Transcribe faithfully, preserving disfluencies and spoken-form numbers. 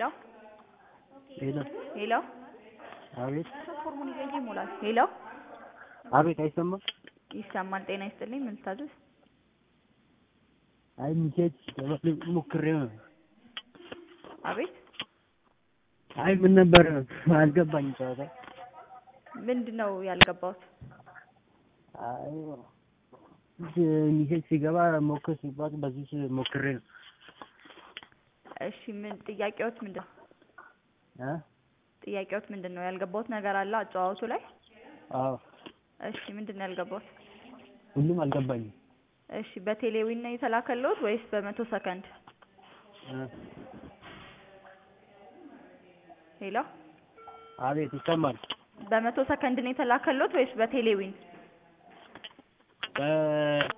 ሄሎ ሄሎ ሄሎ አቤት ፎርሙን ይዘህ ይሞላል። ሄሎ አቤት አይሰማም? ይሰማል። ጤና ይስጥልኝ። ምን ልታዘዝ? አይ ሚሴጅ ለማለት ሞክሬው ነው። አቤት አይ ምን ነበር አልገባኝም። ጨዋታ ምንድነው ያልገባሁት? አይ ሚሴጅ ሲገባ ሞክር ሲባል በዚህ ሞክሬ ነው። እሺ ምን ጥያቄዎት ምንድነው? እ ጥያቄዎት ምንድነው? ያልገባሁት ነገር አለ አጨዋወቱ ላይ? አዎ። እሺ ምንድነው ያልገባሁት? ሁሉም አልገባኝም። እሺ በቴሌዊን ነው የተላከልዎት ወይስ በመቶ ሰከንድ? እ ሄሎ አቤት ይሰማል። በመቶ ሰከንድ ነው የተላከልዎት ወይስ በቴሌዊን? በ